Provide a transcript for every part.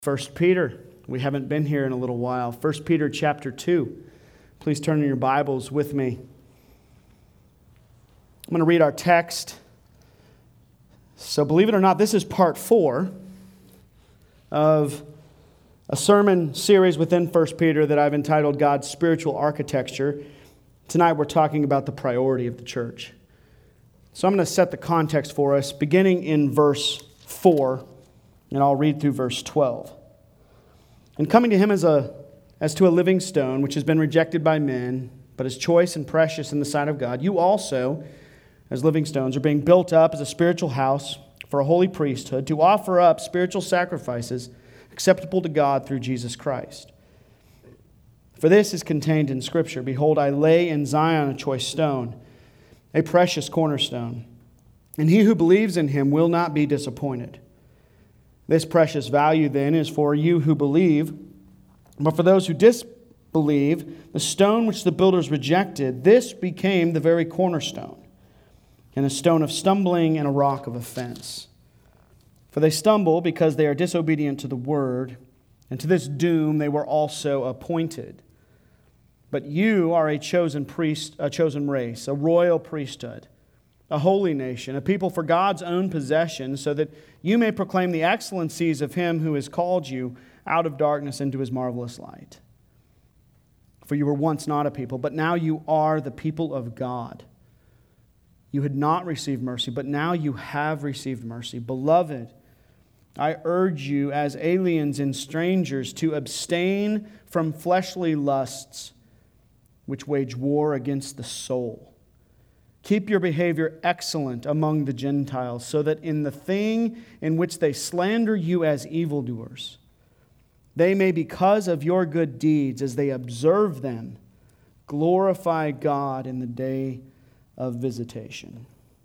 First Peter. We haven't been here in a little while. First Peter chapter 2. Please turn in your Bibles with me. I'm going to read our text. So believe it or not, this is part 4 of a sermon series within First Peter that I've entitled God's Spiritual Architecture. Tonight we're talking about the priority of the church. So I'm going to set the context for us, beginning in verse 4. And I'll read through verse 12. And coming to him as to a living stone, which has been rejected by men, but is choice and precious in the sight of God, you also, as living stones, are being built up as a spiritual house for a holy priesthood, to offer up spiritual sacrifices acceptable to God through Jesus Christ. For this is contained in Scripture, behold, I lay in Zion a choice stone, a precious cornerstone, and he who believes in him will not be disappointed. This precious value, then, is for you who believe, but for those who disbelieve, the stone which the builders rejected, this became the very cornerstone, and a stone of stumbling and a rock of offense. For they stumble because they are disobedient to the word, and to this doom they were also appointed. But you are a chosen priest, a chosen race, a royal priesthood, a holy nation, a people for God's own possession, so that you may proclaim the excellencies of him who has called you out of darkness into his marvelous light. For you were once not a people, but now you are the people of God. You had not received mercy, but now you have received mercy. Beloved, I urge you as aliens and strangers to abstain from fleshly lusts which wage war against the soul. Keep your behavior excellent among the Gentiles, so that in the thing in which they slander you as evildoers, they may, because of your good deeds, as they observe them, glorify God in the day of visitation.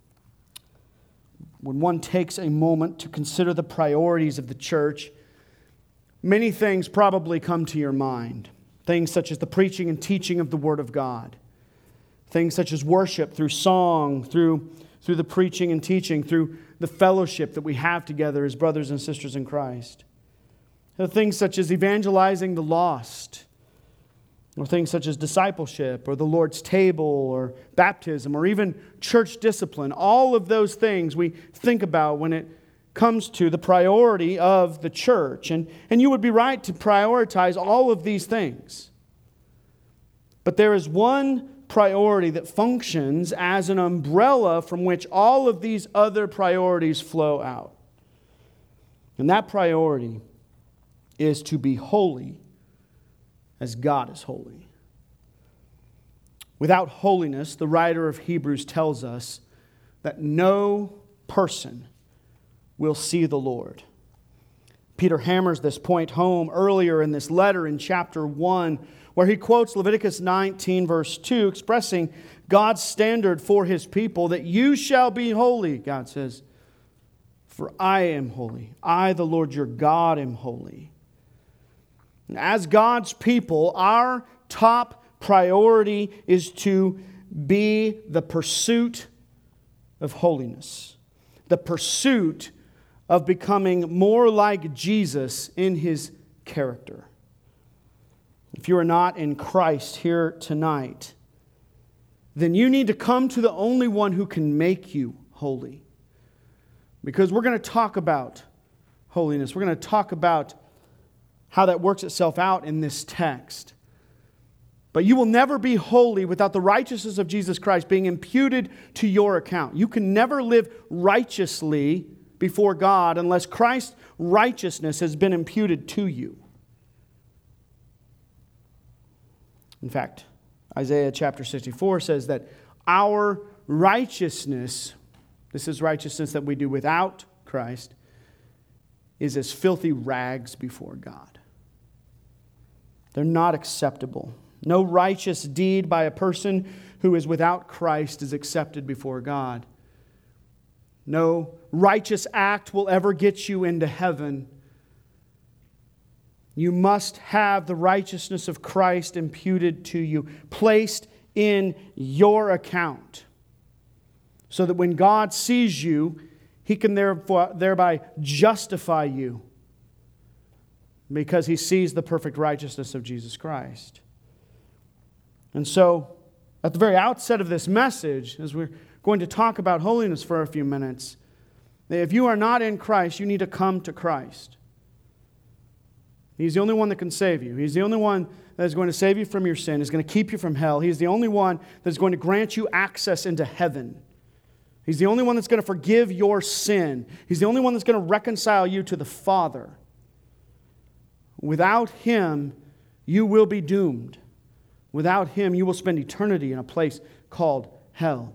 When one takes a moment to consider the priorities of the church, many things probably come to your mind. Things such as the preaching and teaching of the Word of God. Things such as worship through song, through the preaching and teaching, through the fellowship that we have together as brothers and sisters in Christ. Things such as evangelizing the lost, or things such as discipleship, or the Lord's table, or baptism, or even church discipline. All of those things we think about when it comes to the priority of the church. And you would be right to prioritize all of these things. But there is one priority that functions as an umbrella from which all of these other priorities flow out. And that priority is to be holy as God is holy. Without holiness, the writer of Hebrews tells us that no person will see the Lord. Peter hammers this point home earlier in this letter in chapter 1, where he quotes Leviticus 19, verse 2, expressing God's standard for his people, that you shall be holy, God says, for I am holy. I, the Lord your God, am holy. And as God's people, our top priority is to be the pursuit of holiness, the pursuit of becoming more like Jesus in his character. If you are not in Christ here tonight, then you need to come to the only one who can make you holy. Because we're going to talk about holiness. We're going to talk about how that works itself out in this text. But you will never be holy without the righteousness of Jesus Christ being imputed to your account. You can never live righteously before God unless Christ's righteousness has been imputed to you. In fact, Isaiah chapter 64 says that our righteousness, this is righteousness that we do without Christ, is as filthy rags before God. They're not acceptable. No righteous deed by a person who is without Christ is accepted before God. No righteous act will ever get you into heaven. You must have the righteousness of Christ imputed to you, placed in your account, so that when God sees you, He can thereby justify you because he sees the perfect righteousness of Jesus Christ. And so, at the very outset of this message, as we're going to talk about holiness for a few minutes, if you are not in Christ, you need to come to Christ. He's the only one that can save you. He's the only one that is going to save you from your sin, is going to keep you from hell. He's the only one that is going to grant you access into heaven. He's the only one that's going to forgive your sin. He's the only one that's going to reconcile you to the Father. Without Him, you will be doomed. Without Him, you will spend eternity in a place called hell.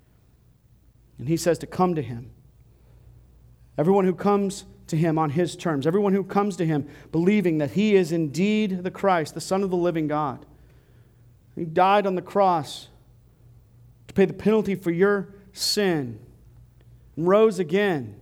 And He says to come to Him. Everyone who comes to Him on His terms, everyone who comes to Him believing that He is indeed the Christ, the Son of the living God. He died on the cross to pay the penalty for your sin and rose again.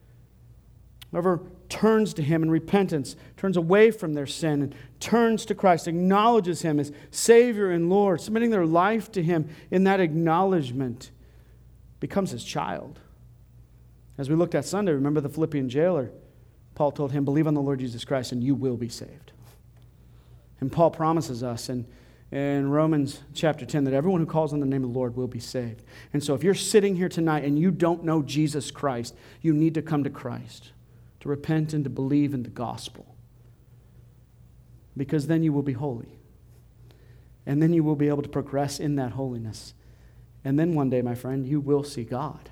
Whoever turns to Him in repentance, turns away from their sin and turns to Christ, acknowledges Him as Savior and Lord, submitting their life to Him in that acknowledgement, becomes His child. As we looked at Sunday, remember the Philippian jailer? Paul told him, believe on the Lord Jesus Christ and you will be saved. And Paul promises us in Romans chapter 10 that everyone who calls on the name of the Lord will be saved. And so if you're sitting here tonight and you don't know Jesus Christ, you need to come to Christ, to repent and to believe in the gospel. Because then you will be holy. And then you will be able to progress in that holiness. And then one day, my friend, you will see God.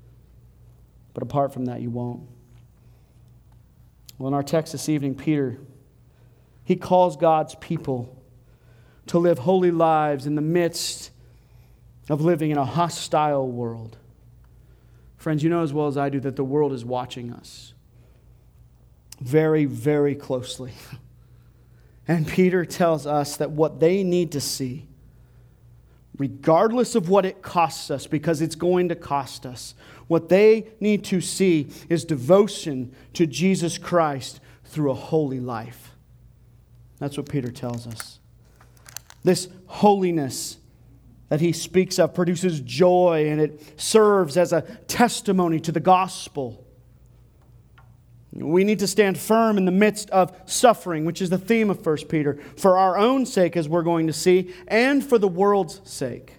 But apart from that, you won't. Well, in our text this evening, Peter, he calls God's people to live holy lives in the midst of living in a hostile world. Friends, you know as well as I do that the world is watching us very, very closely. And Peter tells us that what they need to see, regardless of what it costs us, because it's going to cost us, what they need to see is devotion to Jesus Christ through a holy life. That's what Peter tells us. This holiness that he speaks of produces joy, and it serves as a testimony to the gospel. We need to stand firm in the midst of suffering, which is the theme of 1 Peter, for our own sake, as we're going to see, and for the world's sake.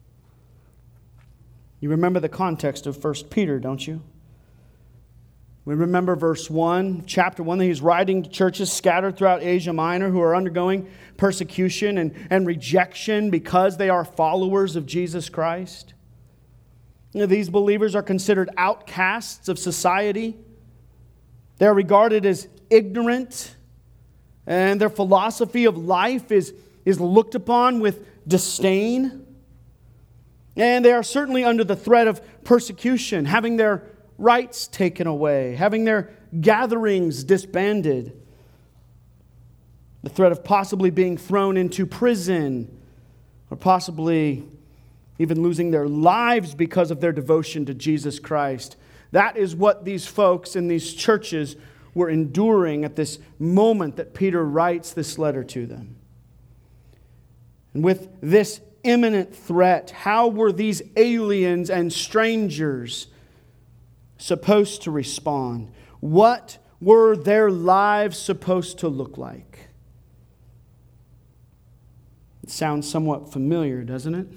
You remember the context of 1 Peter, don't you? We remember verse 1, chapter 1, that he's writing to churches scattered throughout Asia Minor who are undergoing persecution and rejection because they are followers of Jesus Christ. You know, these believers are considered outcasts of society. They are regarded as ignorant, and their philosophy of life is looked upon with disdain. And they are certainly under the threat of persecution, having their rights taken away, having their gatherings disbanded, the threat of possibly being thrown into prison, or possibly even losing their lives because of their devotion to Jesus Christ. That is what these folks in these churches were enduring at this moment that Peter writes this letter to them. And with this imminent threat, how were these aliens and strangers supposed to respond? What were their lives supposed to look like? It sounds somewhat familiar, doesn't it?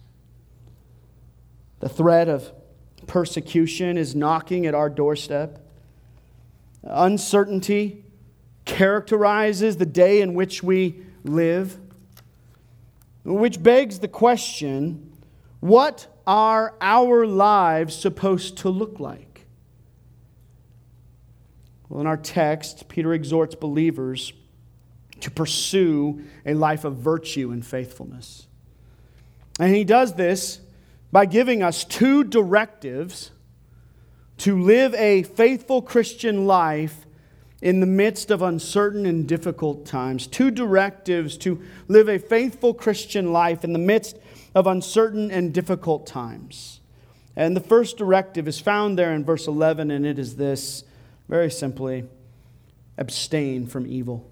The threat of persecution is knocking at our doorstep. Uncertainty characterizes the day in which we live, which begs the question, what are our lives supposed to look like? Well, in our text, Peter exhorts believers to pursue a life of virtue and faithfulness. And he does this by giving us two directives to live a faithful Christian life in the midst of uncertain and difficult times. Two directives to live a faithful Christian life in the midst of uncertain and difficult times. And the first directive is found there in verse 11, and it is this, very simply, abstain from evil.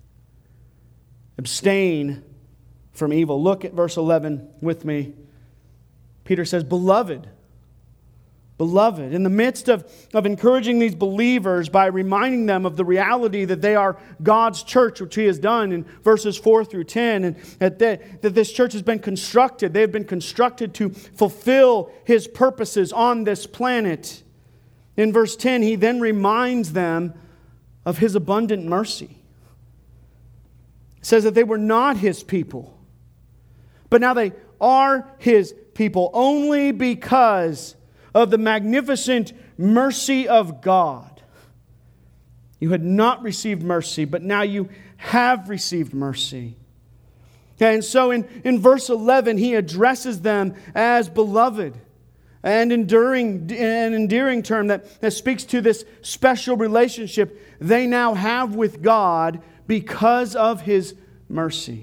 Abstain from evil. Look at verse 11 with me. Peter says, Beloved, beloved. In the midst of encouraging these believers by reminding them of the reality that they are God's church, which He has done in verses 4 through 10, and that this church has been constructed. They have been constructed to fulfill His purposes on this planet. In verse 10, He then reminds them of His abundant mercy. It says that they were not His people, but now they are His people only because of the magnificent mercy of God. You had not received mercy, but now you have received mercy. And so in verse 11, He addresses them as beloved, an endearing term that speaks to this special relationship they now have with God because of His mercy.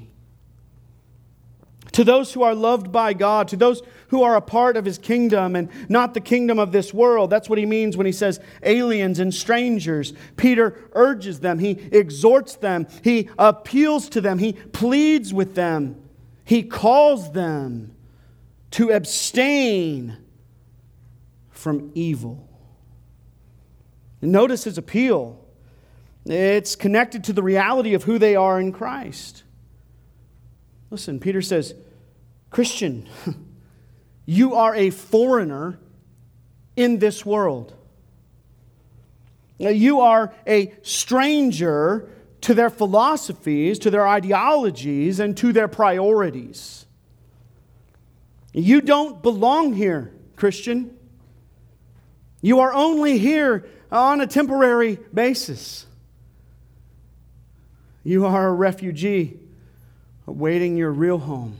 To those who are loved by God, to those who are a part of His kingdom and not the kingdom of this world. That's what He means when He says aliens and strangers. Peter urges them. He exhorts them. He appeals to them. He pleads with them. He calls them to abstain from evil. And notice His appeal. It's connected to the reality of who they are in Christ. Listen, Peter says, Christian, you are a foreigner in this world. You are a stranger to their philosophies, to their ideologies, and to their priorities. You don't belong here, Christian. You are only here on a temporary basis. You are a refugee awaiting your real home.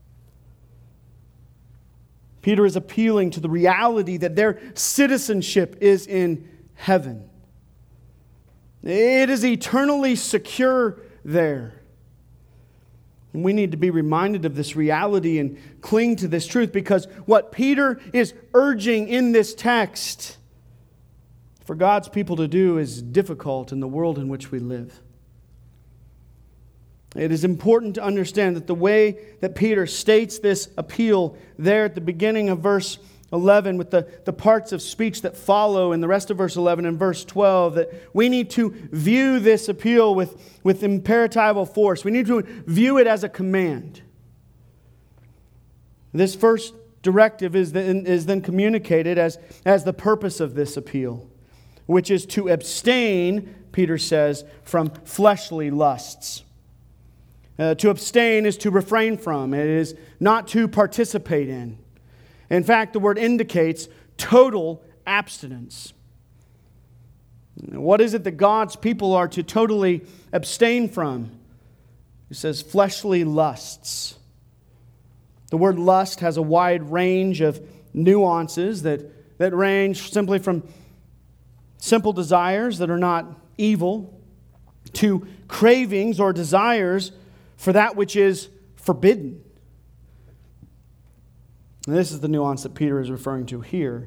Peter is appealing to the reality that their citizenship is in heaven. It is eternally secure there. And we need to be reminded of this reality and cling to this truth, because what Peter is urging in this text for God's people to do is difficult in the world in which we live. It is important to understand that the way that Peter states this appeal there at the beginning of verse 11 with the parts of speech that follow in the rest of verse 11 and verse 12, that we need to view this appeal with imperatival force. We need to view it as a command. This first directive is then communicated as the purpose of this appeal, which is to abstain, Peter says, from fleshly lusts. To abstain is to refrain from. It is not to participate in. In fact, the word indicates total abstinence. What is it that God's people are to totally abstain from? It says fleshly lusts. The word lust has a wide range of nuances that range simply from simple desires that are not evil to cravings or desires for that which is forbidden. And this is the nuance that Peter is referring to here.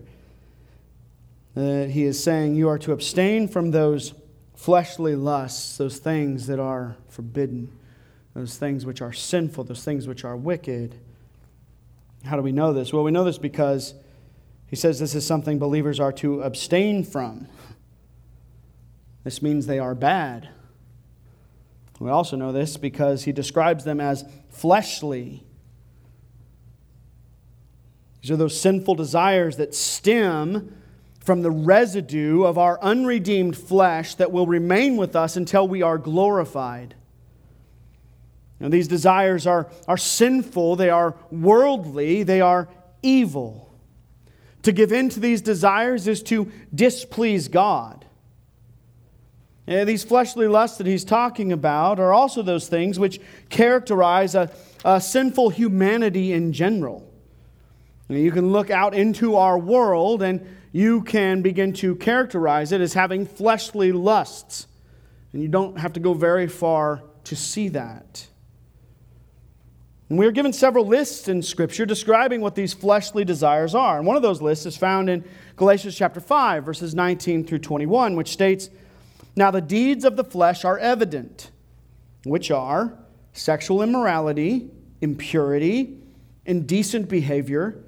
He is saying you are to abstain from those fleshly lusts, those things that are forbidden, those things which are sinful, those things which are wicked. How do we know this? Well, we know this because he says this is something believers are to abstain from. This means they are bad. We also know this because he describes them as fleshly. These are those sinful desires that stem from the residue of our unredeemed flesh that will remain with us until we are glorified. Now, these desires are sinful, they are worldly, they are evil. To give in to these desires is to displease God. And these fleshly lusts that he's talking about are also those things which characterize a sinful humanity in general. You can look out into our world and you can begin to characterize it as having fleshly lusts. And you don't have to go very far to see that. And we are given several lists in Scripture describing what these fleshly desires are. And one of those lists is found in Galatians chapter 5, verses 19 through 21, which states, "Now the deeds of the flesh are evident, which are sexual immorality, impurity, indecent behavior,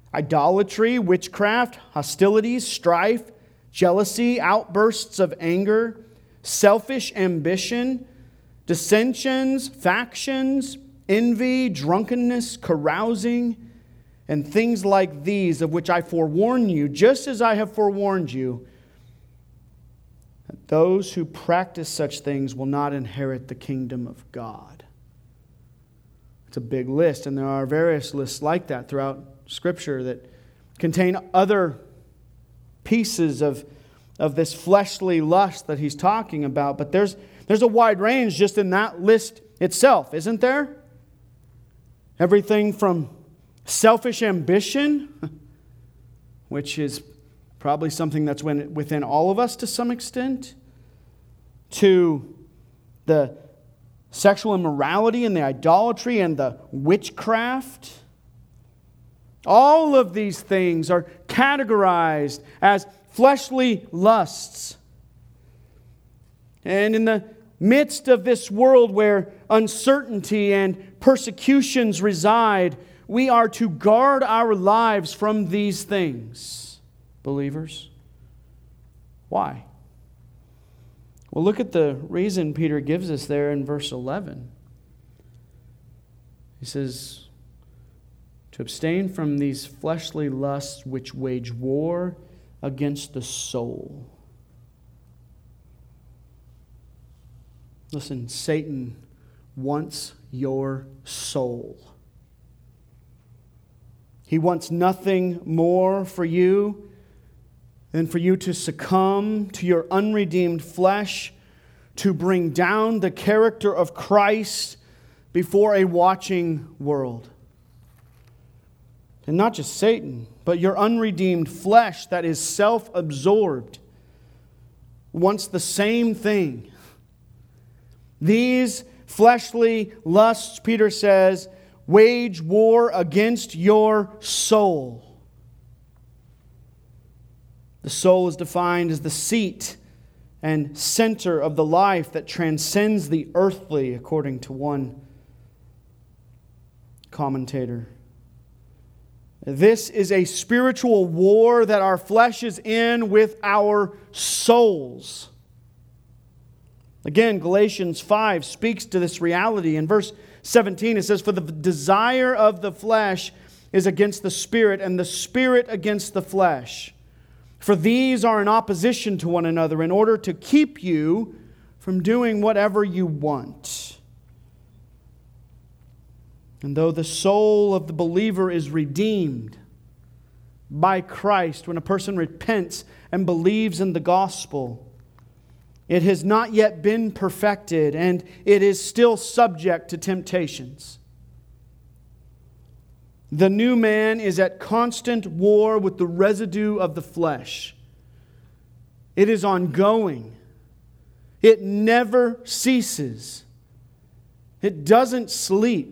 idolatry, witchcraft, hostilities, strife, jealousy, outbursts of anger, selfish ambition, dissensions, factions, envy, drunkenness, carousing, and things like these, of which I forewarn you, just as I have forewarned you, that those who practice such things will not inherit the kingdom of God. It's a big list, and there are various lists like that throughout Scripture that contain other pieces of this fleshly lust that he's talking about. But there's a wide range just in that list itself, isn't there? Everything from selfish ambition, which is probably something that's within all of us to some extent, to the sexual immorality and the idolatry and the witchcraft. All of these things are categorized as fleshly lusts. And in the midst of this world where uncertainty and persecutions reside, we are to guard our lives from these things, believers. Why? Well, look at the reason Peter gives us there in verse 11. He says, to abstain from these fleshly lusts which wage war against the soul. Listen, Satan wants your soul. He wants nothing more for you than for you to succumb to your unredeemed flesh, to bring down the character of Christ before a watching world. And not just Satan, but your unredeemed flesh that is self-absorbed wants the same thing. These fleshly lusts, Peter says, wage war against your soul. The soul is defined as the seat and center of the life that transcends the earthly, according to one commentator. This is a spiritual war that our flesh is in with our souls. Again, Galatians 5 speaks to this reality. In verse 17 it says, for the desire of the flesh is against the Spirit, and the Spirit against the flesh. For these are in opposition to one another in order to keep you from doing whatever you want. And though the soul of the believer is redeemed by Christ, when a person repents and believes in the gospel, it has not yet been perfected, and it is still subject to temptations. The new man is at constant war with the residue of the flesh. It is ongoing. It never ceases. It doesn't sleep.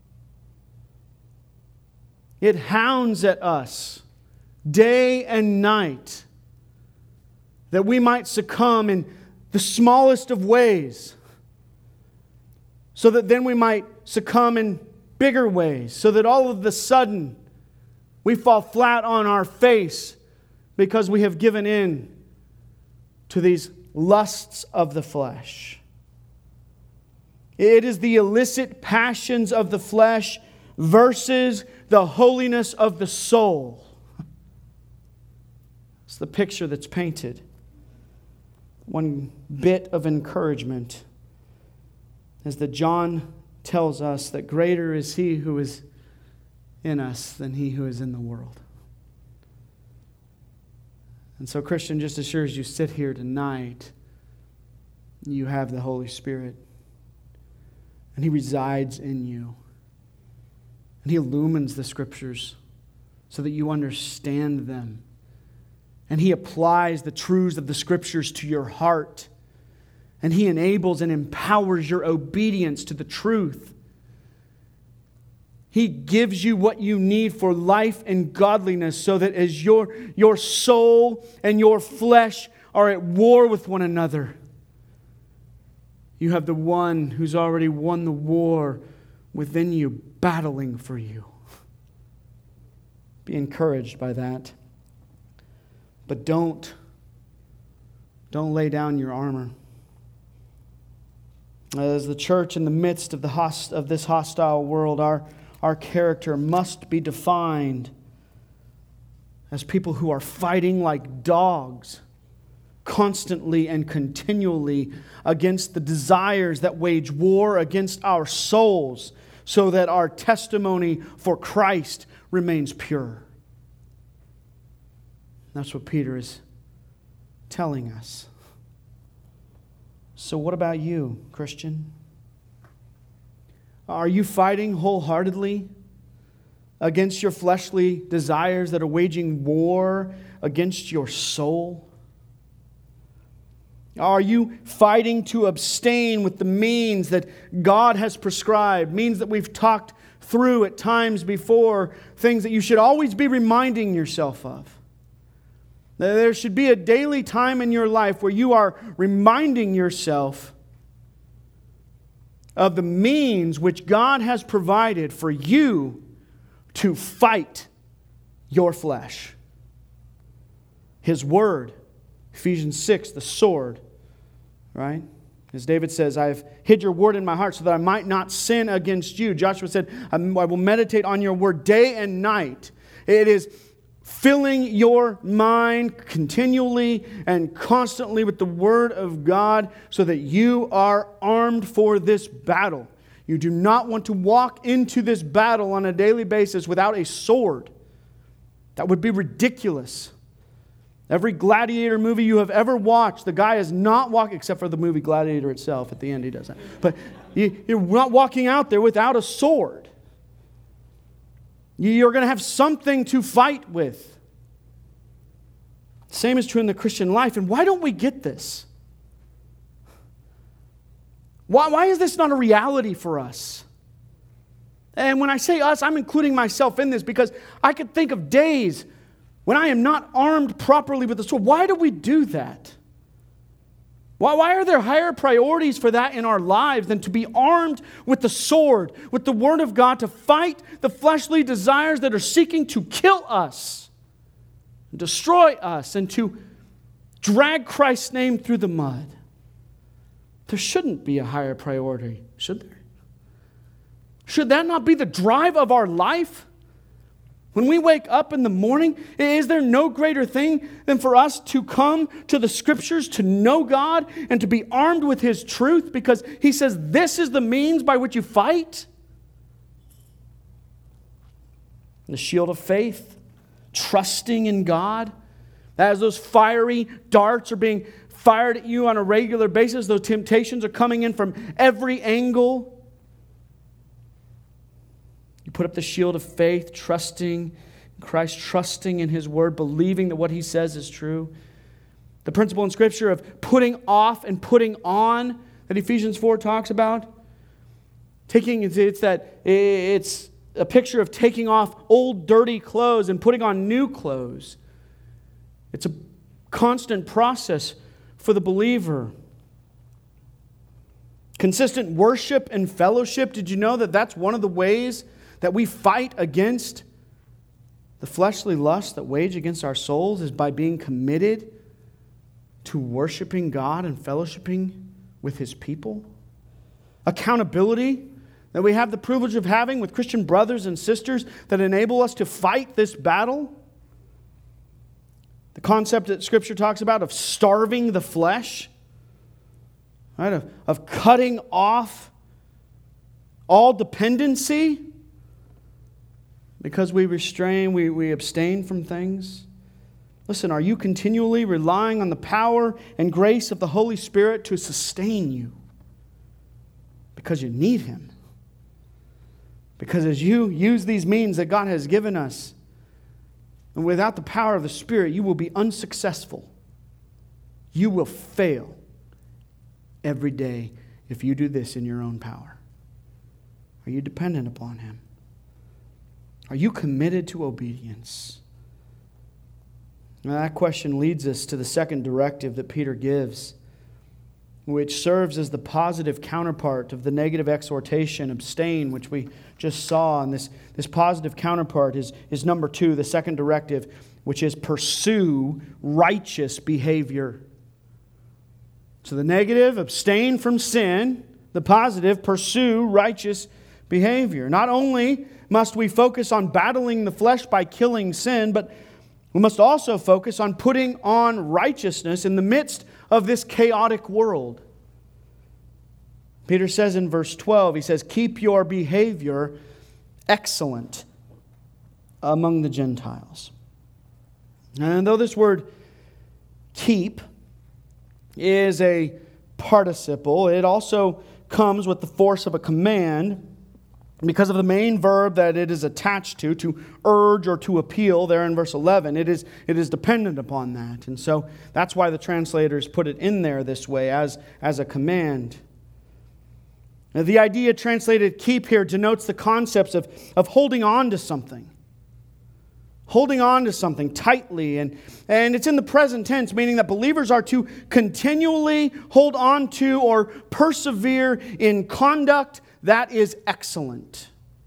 It hounds at us day and night that we might succumb in the smallest of ways, so that then we might succumb in bigger ways, so that all of a sudden we fall flat on our face because we have given in to these lusts of the flesh. It is the illicit passions of the flesh versus the holiness of the soul. It's the picture that's painted. One bit of encouragement is that John tells us that greater is He who is in us than he who is in the world. And so, Christian, just as sure as you sit here tonight, you have the Holy Spirit. And He resides in you. And He illumines the Scriptures so that you understand them. And He applies the truths of the Scriptures to your heart. And He enables and empowers your obedience to the truth. He gives you what you need for life and godliness, so that as your soul and your flesh are at war with one another, you have the one who's already won the war within you, battling for you. Be encouraged by that. But don't lay down your armor. As the church in the midst of this hostile world, our character must be defined as people who are fighting like dogs, constantly and continually against the desires that wage war against our souls, so that our testimony for Christ remains pure. That's what Peter is telling us. So what about you, Christian? Are you fighting wholeheartedly against your fleshly desires that are waging war against your soul? Are you fighting to abstain with the means that God has prescribed, means that we've talked through at times before, things that you should always be reminding yourself of? There should be a daily time in your life where you are reminding yourself of the means which God has provided for you to fight your flesh. His Word, Ephesians 6, the sword, right? As David says, I have hid your word in my heart so that I might not sin against you. Joshua said, I will meditate on your word day and night. It is filling your mind continually and constantly with the Word of God so that you are armed for this battle. You do not want to walk into this battle on a daily basis without a sword. That would be ridiculous. Every gladiator movie you have ever watched, the guy is not walking, except for the movie Gladiator itself. At the end he doesn't. But you're not walking out there without a sword. You're going to have something to fight with. Same is true in the Christian life. And why don't we get this? Why is this not a reality for us? And when I say us, I'm including myself in this because I could think of days when I am not armed properly with the sword. Why do we do that? Why are there higher priorities for that in our lives than to be armed with the sword, with the Word of God, to fight the fleshly desires that are seeking to kill us, destroy us, and to drag Christ's name through the mud? There shouldn't be a higher priority, should there? Should that not be the drive of our life? When we wake up in the morning, is there no greater thing than for us to come to the Scriptures, to know God, and to be armed with His truth? Because He says this is the means by which you fight. The shield of faith, trusting in God. As those fiery darts are being fired at you on a regular basis, those temptations are coming in from every angle. You put up the shield of faith, trusting in Christ, trusting in His Word, believing that what He says is true. The principle in Scripture of putting off and putting on that Ephesians 4 talks about. It's a picture of taking off old dirty clothes and putting on new clothes. It's a constant process for the believer. Consistent worship and fellowship. Did you know that that's one of the ways that we fight against the fleshly lusts that wage against our souls, is by being committed to worshiping God and fellowshipping with His people? Accountability that we have the privilege of having with Christian brothers and sisters that enable us to fight this battle. The concept that Scripture talks about of starving the flesh, right? Of cutting off all dependency. Because we restrain, we abstain from things. Listen, are you continually relying on the power and grace of the Holy Spirit to sustain you? Because you need Him. Because as you use these means that God has given us, and without the power of the Spirit, you will be unsuccessful. You will fail every day if you do this in your own power. Are you dependent upon Him? Are you committed to obedience? Now that question leads us to the second directive that Peter gives. which serves as the positive counterpart of the negative exhortation, abstain, which we just saw. And this positive counterpart is number 2, the second directive, which is pursue righteous behavior. So the negative, abstain from sin. The positive, pursue righteous behavior. Not only must we focus on battling the flesh by killing sin, but we must also focus on putting on righteousness in the midst of this chaotic world. Peter says in verse 12, he says, keep your behavior excellent among the Gentiles. And though this word keep is a participle, it also comes with the force of a command because of the main verb that it is attached to urge or to appeal there in verse 11. It is dependent upon that. And so that's why the translators put it in there this way as a command. Now, the idea translated keep here denotes the concepts of holding on to something. Holding on to something tightly. And it's in the present tense, meaning that believers are to continually hold on to or persevere in conduct that is excellent.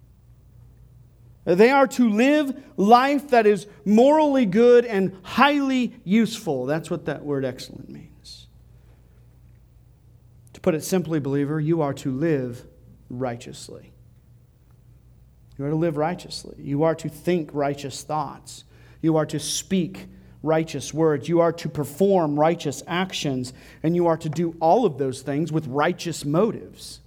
They are to live life that is morally good and highly useful. That's what that word excellent means. To put it simply, believer, you are to live righteously. You are to live righteously. You are to think righteous thoughts. You are to speak righteous words. You are to perform righteous actions. And you are to do all of those things with righteous motives.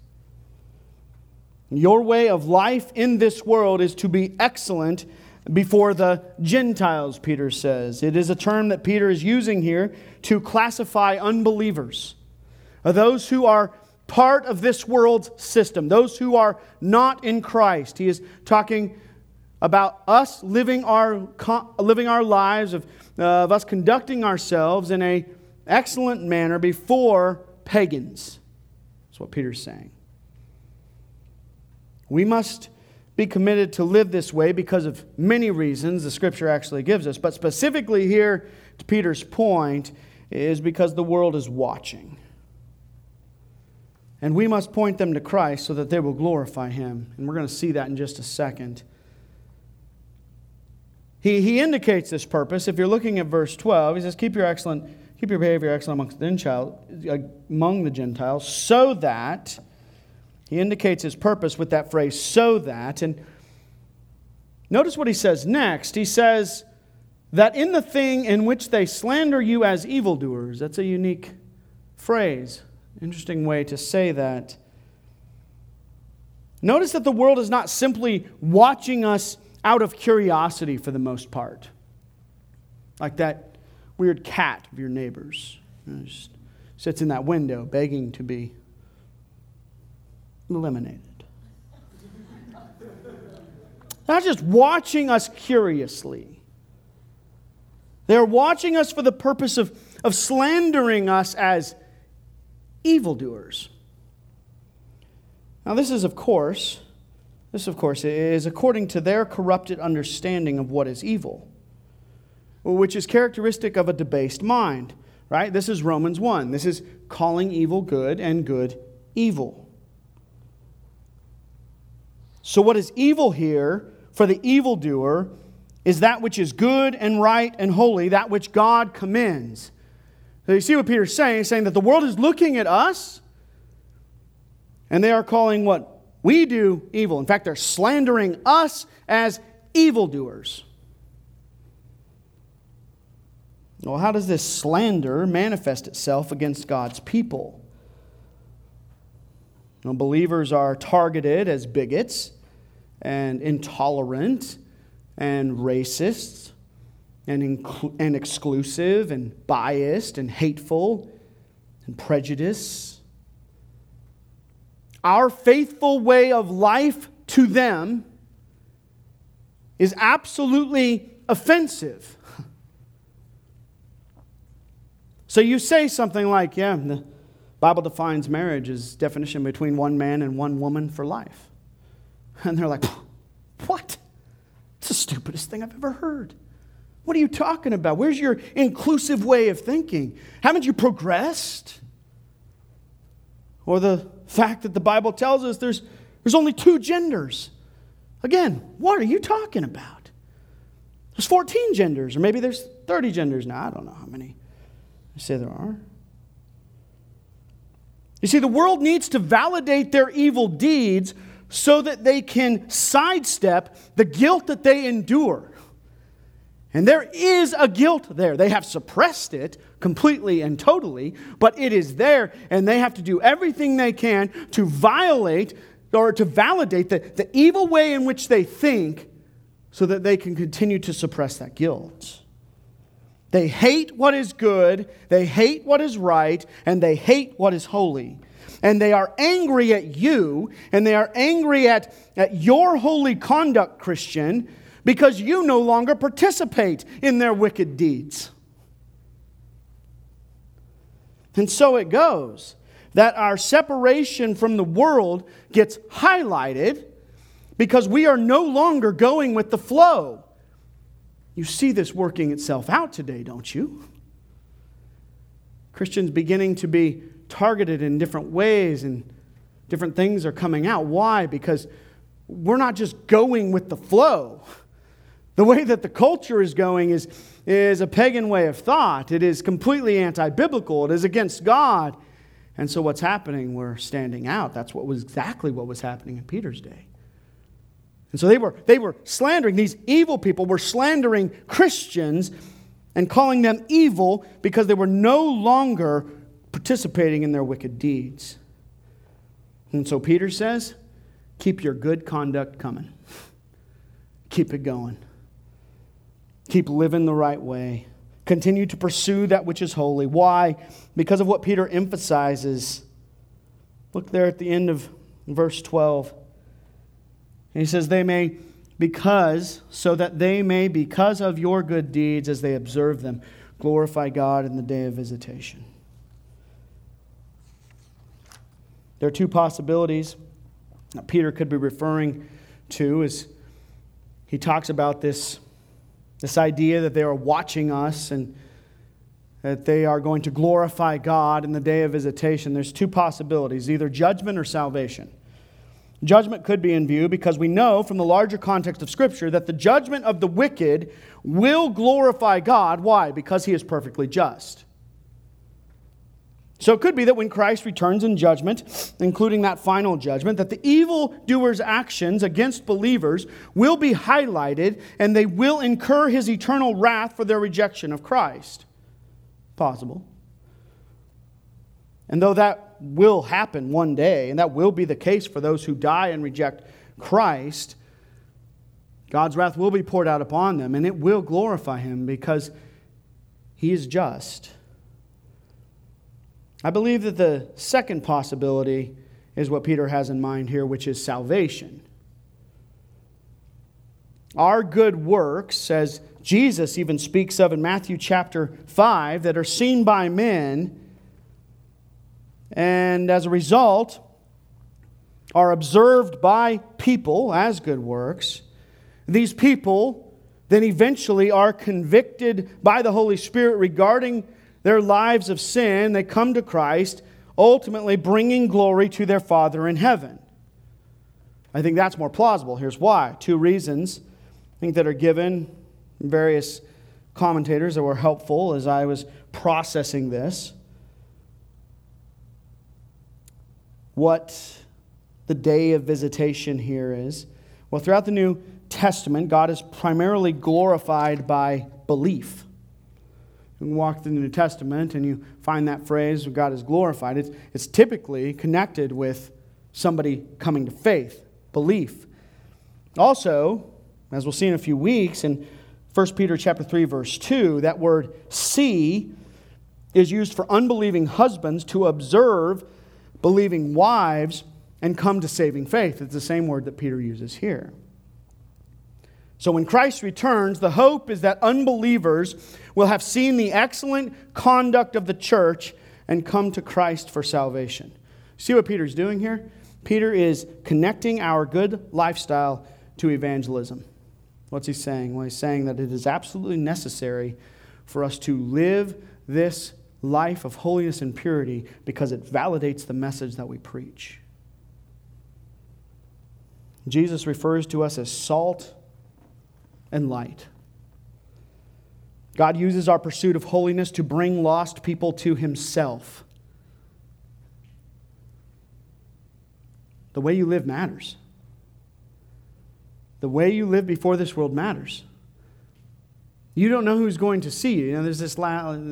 Your way of life in this world is to be excellent before the Gentiles, Peter says. It is a term that Peter is using here to classify unbelievers. Those who are part of this world's system, those who are not in Christ. He is talking about us living our lives, of us conducting ourselves in an excellent manner before pagans. That's what Peter's saying. We must be committed to live this way because of many reasons the Scripture actually gives us. But specifically here, to Peter's point, is because the world is watching. And we must point them to Christ so that they will glorify Him. And we're going to see that in just a second. He indicates this purpose. If you're looking at verse 12, he says, keep your behavior excellent among the Gentiles, so that, he indicates his purpose with that phrase, so that. And notice what he says next. He says, that in the thing in which they slander you as evildoers. That's a unique phrase. Interesting way to say that. Notice that the world is not simply watching us out of curiosity for the most part. Like that weird cat of your neighbor's. Just sits in that window begging to be eliminated. Not just watching us curiously. They're watching us for the purpose of slandering us as evildoers. Now this, of course, is according to their corrupted understanding of what is evil, which is characteristic of a debased mind, right? This is Romans 1. This is calling evil good and good evil. So what is evil here for the evildoer is that which is good and right and holy, that which God commends. So you see what Peter's saying? He's saying that the world is looking at us and they are calling what we do evil. In fact, they're slandering us as evildoers. Well, how does this slander manifest itself against God's people? Well, believers are targeted as bigots and intolerant and racists and exclusive and biased and hateful and prejudiced. Our faithful way of life to them is absolutely offensive. So you say something like, yeah, the Bible defines marriage as definition between one man and one woman for life. And they're like, what? It's the stupidest thing I've ever heard. What are you talking about? Where's your inclusive way of thinking? Haven't you progressed? or the fact that the Bible tells us there's only 2 genders. Again, what are you talking about? There's 14 genders, or maybe there's 30 genders now. I don't know how many I say there are. You see, the world needs to validate their evil deeds so that they can sidestep the guilt that they endure. And there is a guilt there. They have suppressed it completely and totally, but it is there, and they have to do everything they can to violate or to validate the evil way in which they think so that they can continue to suppress that guilt. They hate what is good, they hate what is right, and they hate what is holy. And they are angry at you, and they are angry at your holy conduct, Christian, because you no longer participate in their wicked deeds. And so it goes, that our separation from the world gets highlighted because we are no longer going with the flow. You see this working itself out today, don't you? Christians beginning to be targeted in different ways, and different things are coming out. Why? Because we're not just going with the flow. The way that the culture is going is a pagan way of thought. It is completely anti-biblical. It is against God. And so what's happening? We're standing out. That's exactly what was happening in Peter's day. And so they were slandering. These evil people were slandering Christians and calling them evil because they were no longer participating in their wicked deeds. And so Peter says, keep your good conduct coming. Keep it going. Keep living the right way. Continue to pursue that which is holy. Why? Because of what Peter emphasizes. Look there at the end of verse 12. And he says, so that they may, because of your good deeds, as they observe them, glorify God in the day of visitation. There are 2 possibilities that Peter could be referring to as he talks about this idea that they are watching us and that they are going to glorify God in the day of visitation. There's 2 possibilities, either judgment or salvation. Judgment could be in view because we know from the larger context of Scripture that the judgment of the wicked will glorify God. Why? Because He is perfectly just. So it could be that when Christ returns in judgment, including that final judgment, that the evildoers' actions against believers will be highlighted and they will incur His eternal wrath for their rejection of Christ. Possible. And though that will happen one day, and that will be the case for those who die and reject Christ, God's wrath will be poured out upon them, and it will glorify Him because He is just. I believe that the second possibility is what Peter has in mind here, which is salvation. Our good works, as Jesus even speaks of in Matthew chapter 5, that are seen by men, and as a result are observed by people as good works, these people then eventually are convicted by the Holy Spirit regarding their lives of sin. They come to Christ, ultimately bringing glory to their Father in heaven. I think that's more plausible. Here's why. 2 reasons I think that are given in various commentators that were helpful as I was processing this. What the day of visitation here is. Well, throughout the New Testament, God is primarily glorified by belief. You can walk through the New Testament and you find that phrase, God is glorified. It's typically connected with somebody coming to faith, belief. Also, as we'll see in a few weeks, in 1 Peter chapter 3, verse 2, that word see is used for unbelieving husbands to observe believing wives and come to saving faith. It's the same word that Peter uses here. So when Christ returns, the hope is that unbelievers will have seen the excellent conduct of the church and come to Christ for salvation. See what Peter's doing here? Peter is connecting our good lifestyle to evangelism. What's he saying? Well, he's saying that it is absolutely necessary for us to live this life of holiness and purity because it validates the message that we preach. Jesus refers to us as salt and light. God uses our pursuit of holiness to bring lost people to Himself. The way you live matters. The way you live before this world matters. You don't know who's going to see you. You know, there's this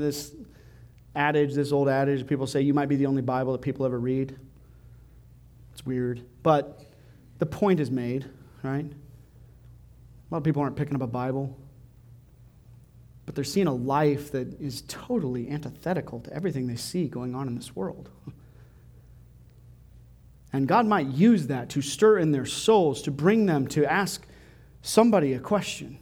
old adage, people say you might be the only Bible that people ever read. It's weird. But the point is made, right? A lot of people aren't picking up a Bible, but they're seeing a life that is totally antithetical to everything they see going on in this world. And God might use that to stir in their souls, to bring them to ask somebody a question,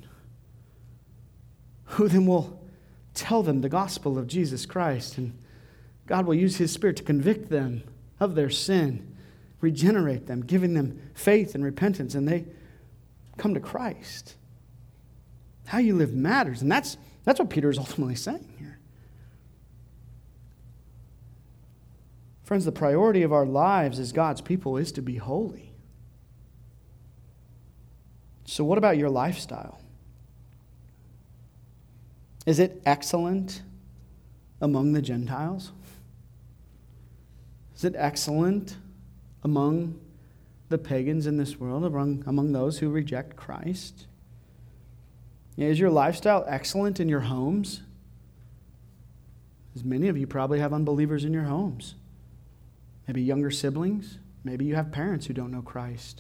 who then will tell them the gospel of Jesus Christ. And God will use His Spirit to convict them of their sin, regenerate them, giving them faith and repentance, and they come to Christ. How you live matters, and that's what Peter is ultimately saying here. Friends, the priority of our lives as God's people is to be holy. So what about your lifestyle? Is it excellent among the Gentiles? Is it excellent among the pagans in this world, among those who reject Christ? Is your lifestyle excellent in your homes? As many of you probably have unbelievers in your homes. Maybe younger siblings. Maybe you have parents who don't know Christ.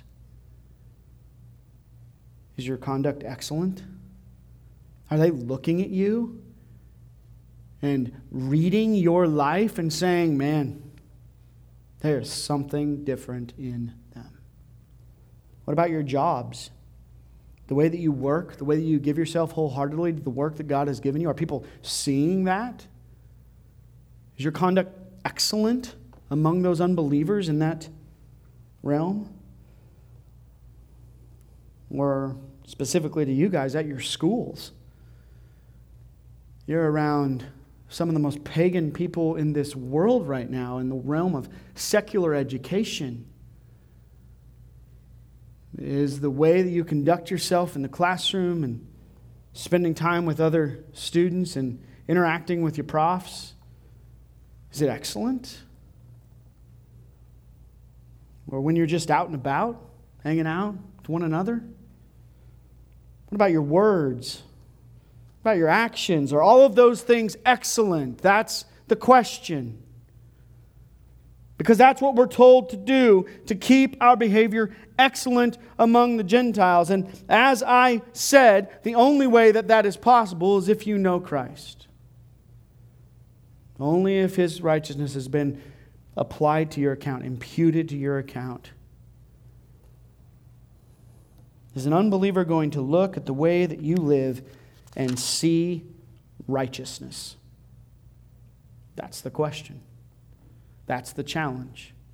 Is your conduct excellent? Are they looking at you and reading your life and saying, man, there's something different in them? What about your jobs? The way that you work, the way that you give yourself wholeheartedly to the work that God has given you? Are people seeing that? Is your conduct excellent among those unbelievers in that realm? Or specifically to you guys at your schools? You're around some of the most pagan people in this world right now in the realm of secular education. Is the way that you conduct yourself in the classroom and spending time with other students and interacting with your profs, is it excellent? Or when you're just out and about, hanging out with one another? What about your words? What about your actions? Are all of those things excellent? That's the question. Because that's what we're told to do, to keep our behavior excellent among the Gentiles. And as I said, the only way that that is possible is if you know Christ. Only if His righteousness has been applied to your account, imputed to your account. Is an unbeliever going to look at the way that you live and see righteousness? That's the question. That's the challenge.